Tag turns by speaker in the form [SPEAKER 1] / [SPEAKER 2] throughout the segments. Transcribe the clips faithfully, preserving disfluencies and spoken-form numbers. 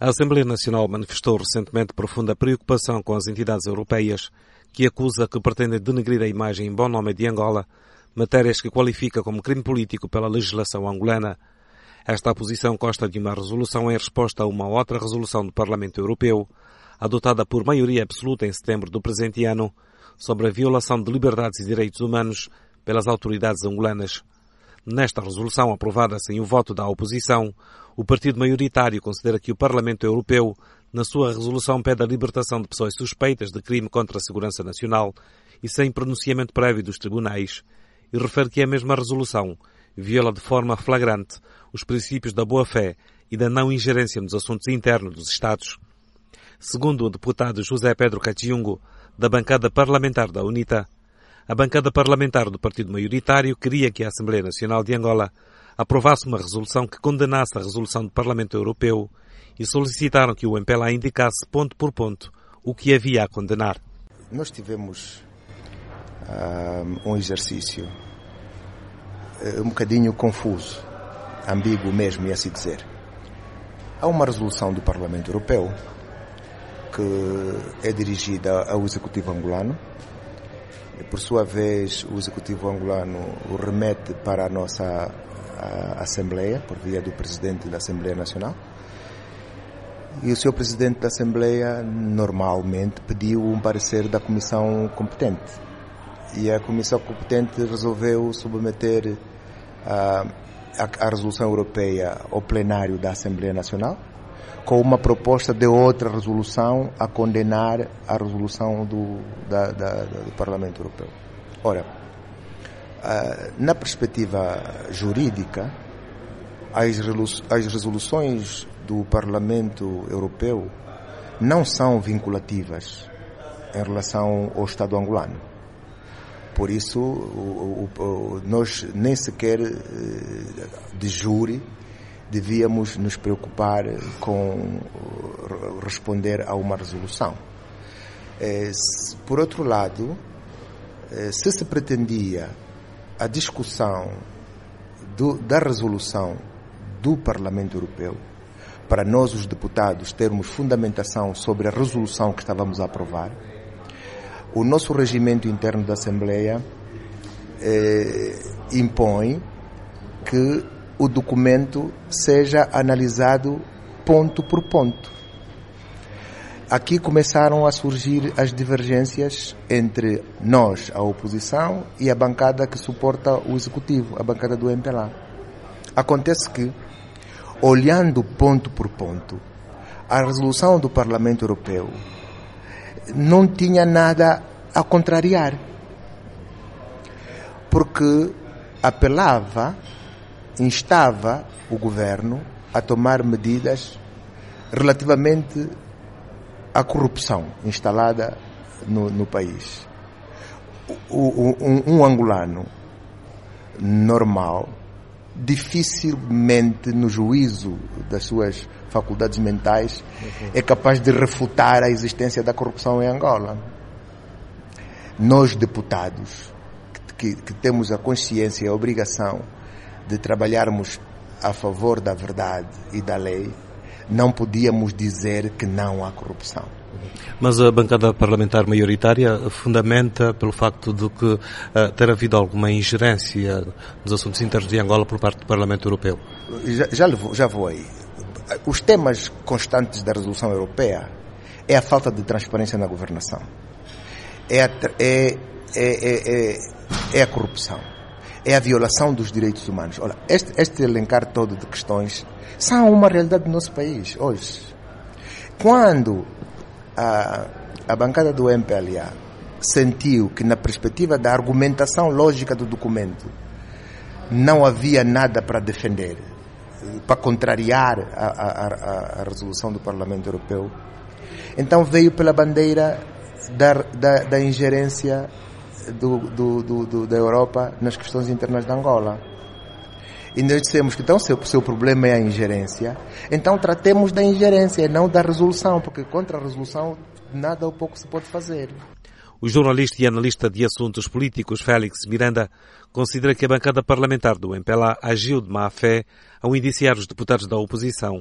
[SPEAKER 1] A Assembleia Nacional manifestou recentemente profunda preocupação com as entidades europeias que acusa que pretendem denegrir a imagem em bom nome de Angola, matérias que qualifica como crime político pela legislação angolana. Esta posição consta de uma resolução em resposta a uma outra resolução do Parlamento Europeu, adotada por maioria absoluta em setembro do presente ano, sobre a violação de liberdades e direitos humanos pelas autoridades angolanas. Nesta resolução, aprovada sem o voto da oposição, o partido maioritário considera que o Parlamento Europeu, na sua resolução, pede a libertação de pessoas suspeitas de crime contra a segurança nacional e sem pronunciamento prévio dos tribunais, e refere que a mesma resolução viola de forma flagrante os princípios da boa-fé e da não-ingerência nos assuntos internos dos Estados. Segundo o deputado José Pedro Cachiungo, da bancada parlamentar da UNITA, a bancada parlamentar do partido maioritário queria que a Assembleia Nacional de Angola aprovasse uma resolução que condenasse a resolução do Parlamento Europeu e solicitaram que o M P L A indicasse ponto por ponto o que havia a condenar.
[SPEAKER 2] Nós tivemos uh, um exercício uh, um bocadinho confuso, ambíguo mesmo, e assim dizer. Há uma resolução do Parlamento Europeu que é dirigida ao Executivo angolano. E, por sua vez, o Executivo angolano o remete para a nossa a Assembleia, por via do Presidente da Assembleia Nacional. E o senhor Presidente da Assembleia, normalmente, pediu um parecer da Comissão competente. E a Comissão competente resolveu submeter a, a, a Resolução Europeia ao plenário da Assembleia Nacional, com uma proposta de outra resolução a condenar a resolução do, da, da, do Parlamento Europeu. Ora, na perspectiva jurídica, as resoluções do Parlamento Europeu não são vinculativas em relação ao Estado angolano. Por isso, o, o, o, nós nem sequer de júri devíamos nos preocupar com responder a uma resolução. Por outro lado, se se pretendia a discussão do, da resolução do Parlamento Europeu, para nós os deputados termos fundamentação sobre a resolução que estávamos a aprovar, o nosso regimento interno da Assembleia eh, impõe que o documento seja analisado ponto por ponto. Aqui começaram a surgir as divergências entre nós, a oposição, e a bancada que suporta o Executivo, a bancada do M P L A. Acontece que, olhando ponto por ponto, a resolução do Parlamento Europeu não tinha nada a contrariar, porque apelava, instava o governo a tomar medidas relativamente à corrupção instalada no, no país. O, o, um, um angolano normal dificilmente, no juízo das suas faculdades mentais, uhum. é capaz de refutar a existência da corrupção em Angola. Nós, deputados, que, que temos a consciência e a obrigação de trabalharmos a favor da verdade e da lei, não podíamos dizer que não há corrupção.
[SPEAKER 1] Mas a bancada parlamentar maioritária fundamenta pelo facto de que uh, ter havido alguma ingerência nos assuntos internos de Angola por parte do Parlamento Europeu.
[SPEAKER 2] Já, já, vou, já vou aí. Os temas constantes da resolução europeia é a falta de transparência na governação, é a, é, é, é, é, é a corrupção, é a violação dos direitos humanos. Olha, este, este elencar todo de questões são uma realidade do nosso país hoje. Quando a, a bancada do M P L A sentiu que, na perspectiva da argumentação lógica do documento, não havia nada para defender, para contrariar a, a, a, a resolução do Parlamento Europeu, então veio pela bandeira da, da, da ingerência do, do, do, do, da Europa nas questões internas de Angola. E nós dissemos que então se o seu problema é a ingerência, então tratemos da ingerência, não da resolução, porque contra a resolução nada ou pouco se pode fazer.
[SPEAKER 1] O jornalista e analista de assuntos políticos Félix Miranda considera que a bancada parlamentar do M P L A agiu de má fé ao indiciar os deputados da oposição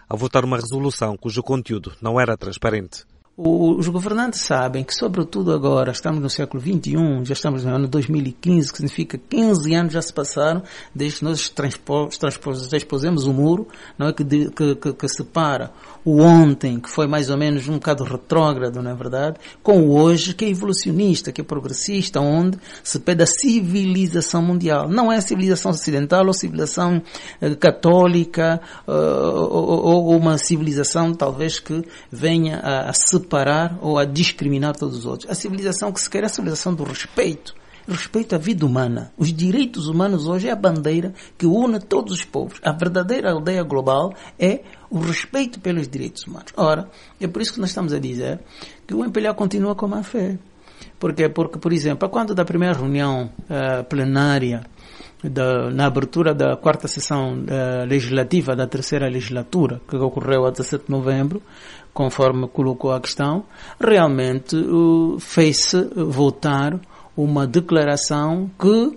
[SPEAKER 1] a votar uma resolução cujo conteúdo não era transparente.
[SPEAKER 3] Os governantes sabem que, sobretudo agora, estamos no século vinte e um, já estamos no ano dois mil e quinze, que significa quinze anos já se passaram desde que nós transpos, transpos, transpusemos o muro, não é, que, de, que, que, que separa o ontem, que foi mais ou menos um bocado retrógrado, não é verdade, com o hoje, que é evolucionista, que é progressista, onde se pede a civilização mundial. Não é a civilização ocidental ou civilização uh, católica uh, ou, ou uma civilização talvez que venha a, a separar ou a discriminar todos os outros. A civilização que se quer é a civilização do respeito. Respeito à vida humana. Os direitos humanos hoje é a bandeira que une todos os povos. A verdadeira aldeia global é o respeito pelos direitos humanos. Ora, é por isso que nós estamos a dizer que o M P L A continua com má fé. Porque, porque por exemplo, quando da primeira reunião uh, plenária, da, na abertura da quarta sessão uh, legislativa da terceira legislatura, que ocorreu a dezassete de novembro, conforme colocou a questão, realmente uh, fez-se votar uma declaração que uh,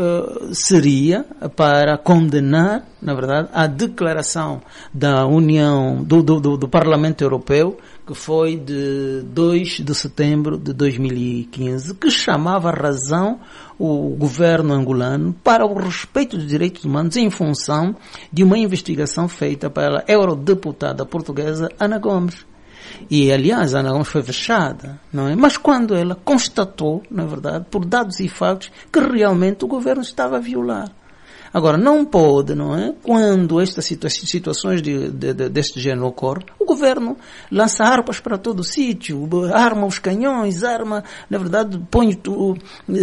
[SPEAKER 3] seria para condenar, na verdade, a declaração da União, do, do, do, do Parlamento Europeu, que foi de dois de setembro de dois mil e quinze, que chamava a razão o governo angolano para o respeito dos direitos humanos em função de uma investigação feita pela eurodeputada portuguesa Ana Gomes. E, aliás, a Ana Gomes foi fechada, não é? Mas quando ela constatou, na verdade, por dados e factos, que realmente o governo estava a violar. Agora, não pode, não é? Quando estas situa- situações de, de, de, deste género ocorrem, o governo lança armas para todo o sítio, arma os canhões, arma, na verdade, põe, uh,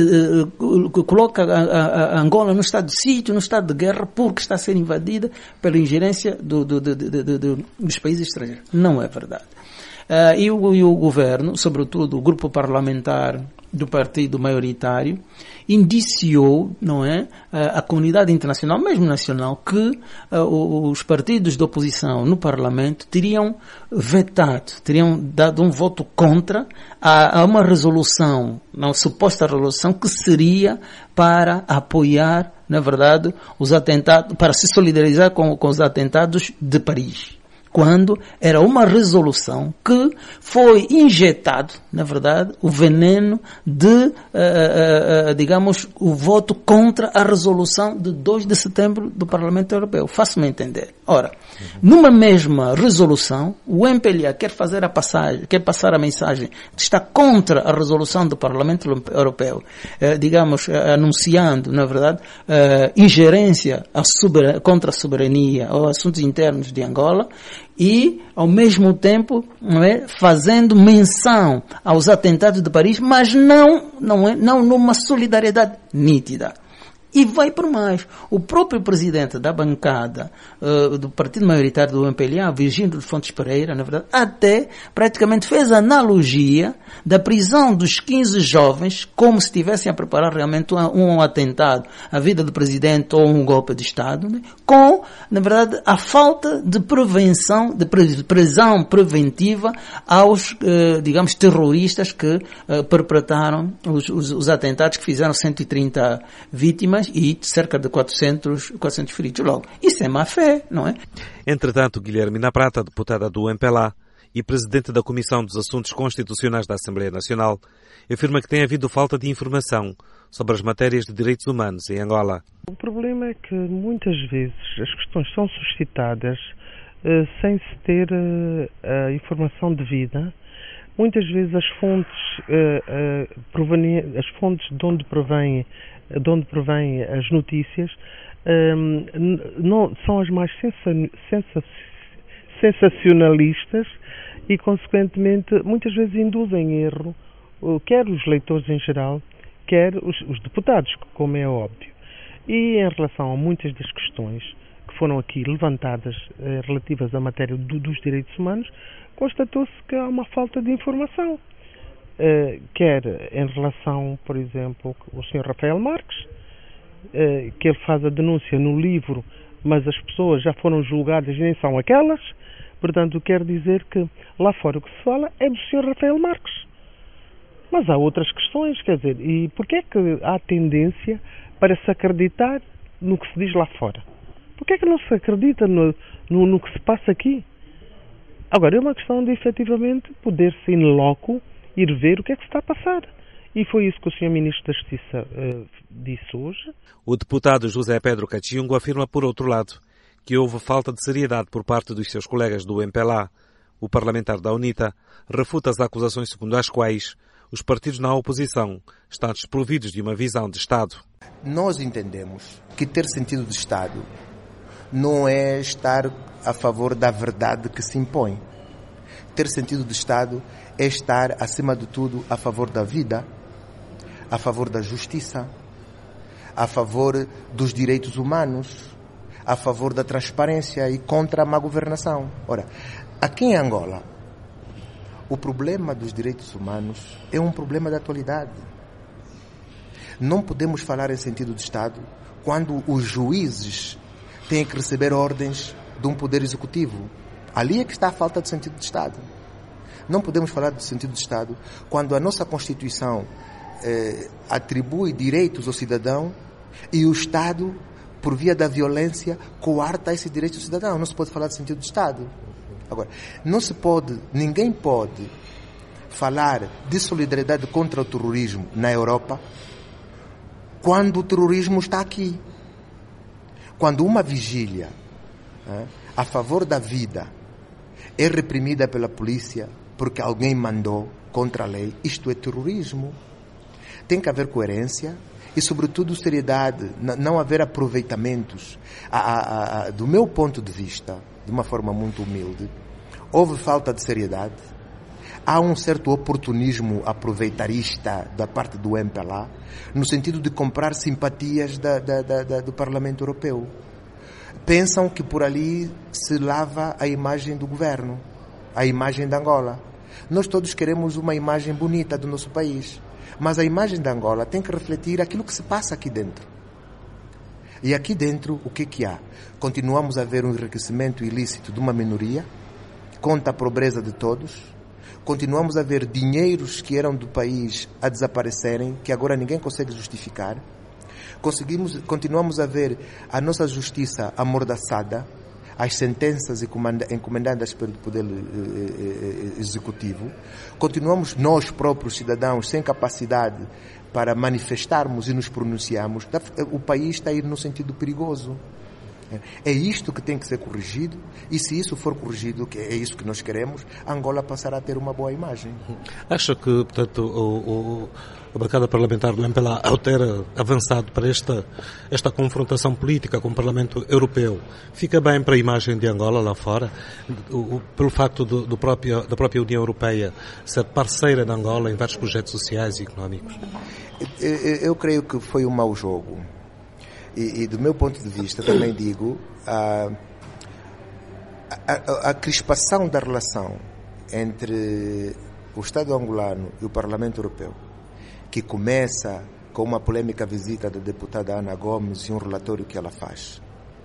[SPEAKER 3] uh, coloca a, a, a Angola no estado de sítio, no estado de guerra, porque está a ser invadida pela ingerência do, do, do, do, do, do, dos países estrangeiros. Não é verdade. Uh, e, o, e o governo, sobretudo o grupo parlamentar do partido maioritário, indiciou, não é, uh, a comunidade internacional, mesmo nacional, que uh, os partidos de oposição no Parlamento teriam vetado, teriam dado um voto contra a, a uma resolução, uma suposta resolução que seria para apoiar, na verdade, os atentados, para se solidarizar com, com os atentados de Paris. Quando era uma resolução que foi injetado, na verdade, o veneno de, uh, uh, uh, digamos, o voto contra a resolução de dois de setembro do Parlamento Europeu. Faço-me entender. Ora, numa mesma resolução, o M P L A quer fazer a passagem, quer passar a mensagem de estar contra a resolução do Parlamento Europeu, uh, digamos, uh, anunciando, na verdade, uh, ingerência a sober- contra a soberania ou assuntos internos de Angola, e, ao mesmo tempo, não é, fazendo menção aos atentados de Paris, mas não, não, é, não numa solidariedade nítida. E vai por mais. O próprio presidente da bancada uh, do partido maioritário do M P L A, Virgínio de Fontes Pereira, na verdade, até praticamente fez analogia da prisão dos quinze jovens, como se estivessem a preparar realmente um, um atentado à vida do presidente ou um golpe de Estado, né? Com, na verdade, a falta de prevenção, de prisão preventiva aos, uh, digamos, terroristas que uh, perpetraram os, os, os atentados que fizeram cento e trinta vítimas e cerca de quatrocentos, quatrocentos feridos logo. Isso é má fé, não é?
[SPEAKER 1] Entretanto, Guilherme Na Prata, deputada do M P L A e presidente da Comissão dos Assuntos Constitucionais da Assembleia Nacional, afirma que tem havido falta de informação sobre as matérias de direitos humanos em Angola.
[SPEAKER 4] O problema é que muitas vezes as questões são suscitadas uh, sem se ter uh, a informação devida. Muitas vezes as fontes, uh, uh, proveni- as fontes de onde provém de onde provém as notícias, um, não, são as mais sensa, sensa, sensacionalistas e, consequentemente, muitas vezes induzem em erro, quer os leitores em geral, quer os, os deputados, como é óbvio. E em relação a muitas das questões que foram aqui levantadas eh, relativas à matéria do, dos direitos humanos, constatou-se que há uma falta de informação. Uh, quer em relação, por exemplo, o senhor Rafael Marques, uh, que ele faz a denúncia no livro, mas as pessoas já foram julgadas e nem são aquelas. Portanto, quer dizer que lá fora o que se fala é do senhor Rafael Marques. Mas há outras questões, quer dizer, e porquê é que há tendência para se acreditar no que se diz lá fora? Porquê é que não se acredita no, no, no que se passa aqui? Agora, é uma questão de, efetivamente, poder-se in loco ir ver o que é que se está a passar. E foi isso que o senhor Ministro da Justiça uh, disse hoje.
[SPEAKER 1] O deputado José Pedro Cachiungo afirma, por outro lado, que houve falta de seriedade por parte dos seus colegas do M P L A. O parlamentar da UNITA refuta as acusações segundo as quais os partidos na oposição estão desprovidos de uma visão de Estado.
[SPEAKER 2] Nós entendemos que ter sentido de Estado não é estar a favor da verdade que se impõe. Ter sentido de Estado é estar, acima de tudo, a favor da vida, a favor da justiça, a favor dos direitos humanos, a favor da transparência e contra a má governação. Ora, aqui em Angola, o problema dos direitos humanos é um problema da atualidade. Não podemos falar em sentido de Estado quando os juízes têm que receber ordens de um poder executivo. Ali é que está a falta de sentido de Estado. Não podemos falar de sentido de Estado quando a nossa Constituição eh, atribui direitos ao cidadão e o Estado, por via da violência, coarta esse direito ao cidadão. Não se pode falar de sentido de Estado. Agora, não se pode, ninguém pode falar de solidariedade contra o terrorismo na Europa quando o terrorismo está aqui. Quando uma vigília é, a favor da vida é reprimida pela polícia porque alguém mandou contra a lei, isto é terrorismo. Tem que haver coerência e, sobretudo, seriedade, não haver aproveitamentos. A, a, a, do meu ponto de vista, de uma forma muito humilde, houve falta de seriedade, há um certo oportunismo aproveitarista da parte do M P L A, no sentido de comprar simpatias da, da, da, da, do Parlamento Europeu. Pensam que por ali se lava a imagem do governo, a imagem de Angola. Nós todos queremos uma imagem bonita do nosso país, mas a imagem de Angola tem que refletir aquilo que se passa aqui dentro. E aqui dentro, o que que há? Continuamos a ver um enriquecimento ilícito de uma minoria, conta a pobreza de todos. Continuamos a ver dinheiros que eram do país a desaparecerem, que agora ninguém consegue justificar. Conseguimos, continuamos a ver a nossa justiça amordaçada, as sentenças encomendadas pelo Poder Executivo. Continuamos nós próprios, cidadãos, sem capacidade para manifestarmos e nos pronunciarmos. O país está a ir no sentido perigoso. É isto que tem que ser corrigido, e se isso for corrigido, que é isso que nós queremos, Angola passará a ter uma boa imagem.
[SPEAKER 1] Acha que, portanto, o, o, a bancada parlamentar do M P L A, ao ter avançado para esta, esta confrontação política com o Parlamento Europeu, fica bem para a imagem de Angola lá fora, o, o, pelo facto do, do próprio, da própria União Europeia ser parceira de Angola em vários projetos sociais e económicos?
[SPEAKER 2] Eu, eu creio que foi um mau jogo. E, e do meu ponto de vista, também digo, a, a, a crispação da relação entre o Estado angolano e o Parlamento Europeu, que começa com uma polêmica visita da deputada Ana Gomes e um relatório que ela faz,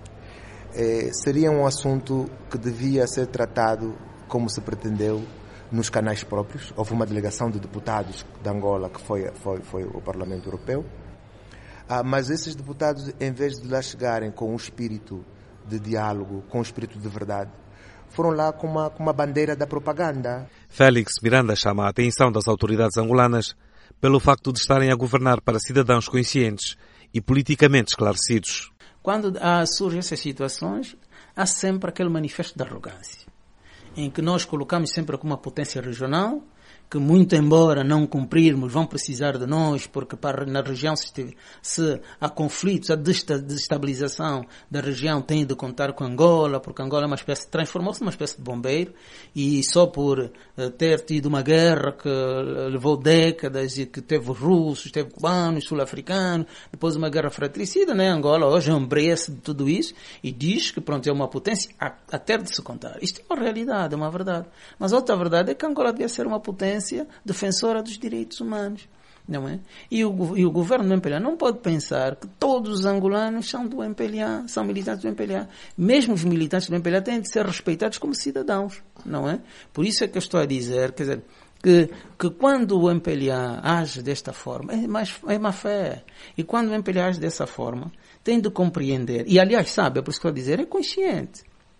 [SPEAKER 2] é, seria um assunto que devia ser tratado como se pretendeu nos canais próprios. Houve uma delegação de deputados de Angola que foi, foi, foi o Parlamento Europeu. Ah, mas esses deputados, em vez de lá chegarem com um espírito de diálogo, com um espírito de verdade, foram lá com uma, com uma bandeira da propaganda.
[SPEAKER 1] Félix Miranda chama a atenção das autoridades angolanas pelo facto de estarem a governar para cidadãos conscientes e politicamente esclarecidos.
[SPEAKER 3] Quando há, surgem essas situações, há sempre aquele manifesto de arrogância, em que nós colocamos sempre como uma potência regional, que muito embora não cumprirmos, vão precisar de nós, porque para, na região, se, se há conflitos, há desestabilização da região, tem de contar com Angola, porque Angola é uma espécie, transformou-se numa espécie de bombeiro, e só por uh, ter tido uma guerra que levou décadas e que teve russos, teve cubanos, sul-africanos, depois uma guerra fratricida, né? Angola hoje embrece de tudo isso e diz que, pronto, é uma potência até de se contar. Isto é uma realidade, é uma verdade. Mas outra verdade é que Angola devia ser uma potência defensora dos direitos humanos, não é? E o, e o governo do M P L A não pode pensar que todos os angolanos são do M P L A, são militantes do M P L A. Mesmo os militantes do M P L A têm de ser respeitados como cidadãos, não é? Por isso é que eu estou a dizer, quer dizer, que, que quando o M P L A age desta forma, é, mais, é má fé. E quando o M P L A age dessa forma, tem de compreender, e aliás, sabe, é por isso que eu estou a dizer, é consciente.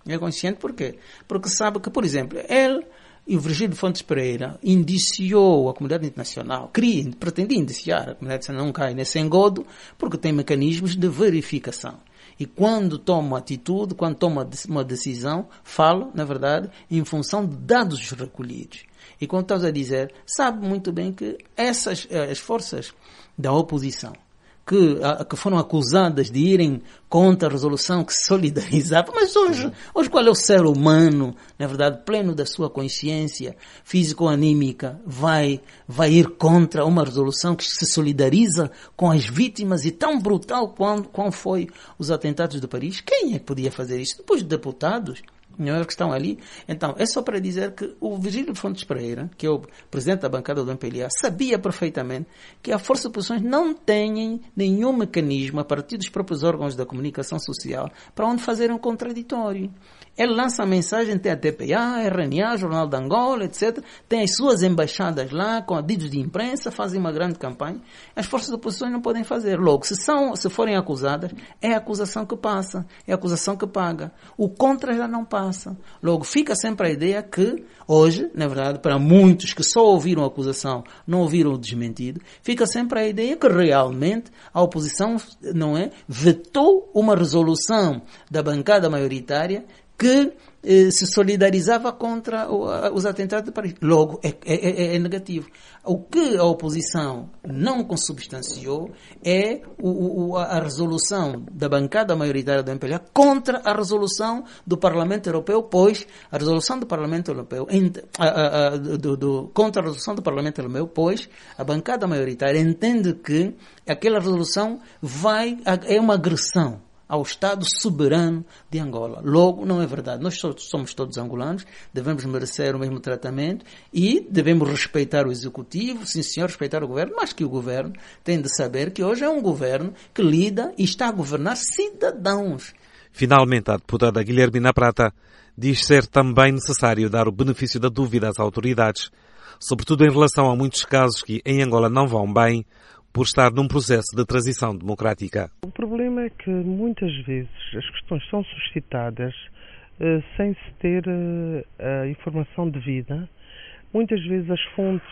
[SPEAKER 3] É consciente por quê? Porque sabe que, por exemplo, ele e o Virgílio Fontes Pereira indiciou a comunidade internacional, queria, pretendia indiciar, a comunidade internacional não cai nesse engodo, porque tem mecanismos de verificação. E quando toma atitude, quando toma uma decisão, fala, na verdade, em função de dados recolhidos. E quando estás a dizer, sabe muito bem que essas as forças da oposição, que, que foram acusadas de irem contra a resolução que solidarizava, mas hoje, hoje qual é o ser humano, na verdade, pleno da sua consciência físico-anímica, vai, vai ir contra uma resolução que se solidariza com as vítimas e tão brutal quando, quando foi os atentados de Paris? Quem é que podia fazer isso? Depois de deputados, não é que estão ali. Então, é só para dizer que o Virgílio Fontes Pereira, que é o presidente da bancada do M P L A, sabia perfeitamente que a Força de Oposições não tem nenhum mecanismo a partir dos próprios órgãos da comunicação social para onde fazer um contraditório. Ele lança a mensagem, tem a T P A, R N A, Jornal de Angola, etcétera. Tem as suas embaixadas lá, com adidos de imprensa, fazem uma grande campanha. As forças de oposição não podem fazer. Logo, se, são, se forem acusadas, é a acusação que passa, é a acusação que paga. O contra já não passa. Logo, fica sempre a ideia que, hoje, na verdade, para muitos que só ouviram a acusação, não ouviram o desmentido, fica sempre a ideia que realmente a oposição, não é, vetou uma resolução da bancada maioritária que eh, se solidarizava contra o, a, os atentados de Paris. Logo, é, é, é negativo. O que a oposição não consubstanciou é o, o, a resolução da bancada maioritária do M P L A contra a resolução do Parlamento Europeu, pois a resolução do Parlamento Europeu, a, a, a, do, do, contra a resolução do Parlamento Europeu, pois a bancada maioritária entende que aquela resolução vai, é uma agressão ao Estado soberano de Angola. Logo, não é verdade. Nós somos todos angolanos, devemos merecer o mesmo tratamento e devemos respeitar o Executivo, sim senhor, respeitar o Governo, mas que o Governo tem de saber que hoje é um Governo que lida e está a governar cidadãos.
[SPEAKER 1] Finalmente, a deputada Guilhermina Prata diz ser também necessário dar o benefício da dúvida às autoridades, sobretudo em relação a muitos casos que em Angola não vão bem, por estar num processo de transição democrática.
[SPEAKER 4] O problema é que muitas vezes as questões são suscitadas uh, sem se ter uh, a informação devida. Muitas vezes as fontes,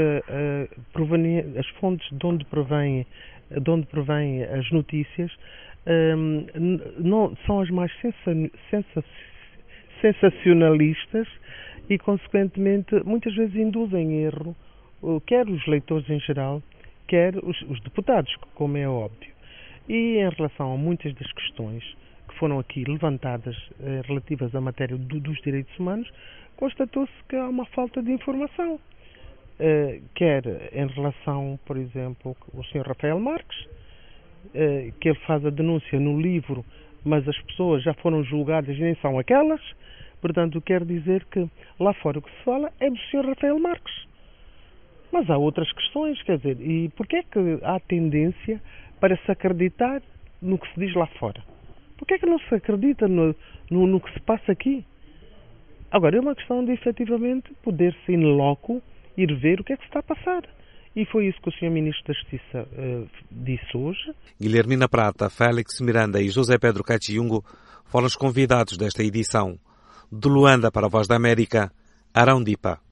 [SPEAKER 4] uh, uh, proveni- as fontes de onde provém, de onde provém as notícias um, não, são as mais sensa- sensa- sensacionalistas e, consequentemente, muitas vezes induzem em erro, uh, quer os leitores em geral, quer os, os deputados, como é óbvio. E em relação a muitas das questões que foram aqui levantadas eh, relativas à matéria do, dos direitos humanos, constatou-se que há uma falta de informação. Eh, quer em relação, por exemplo, o senhor Rafael Marques, eh, que ele faz a denúncia no livro, mas as pessoas já foram julgadas e nem são aquelas. Portanto, quer dizer que lá fora o que se fala é do senhor Rafael Marques. Mas há outras questões, quer dizer, e porquê é que há tendência para se acreditar no que se diz lá fora? Porquê é que não se acredita no, no, no que se passa aqui? Agora, é uma questão de, efetivamente, poder-se in loco ir ver o que é que se está a passar. E foi isso que o senhor Ministro da Justiça uh, disse hoje.
[SPEAKER 1] Guilhermina Prata, Félix Miranda e José Pedro Cachiungo foram os convidados desta edição. De Luanda para a Voz da América, Arão Dipa.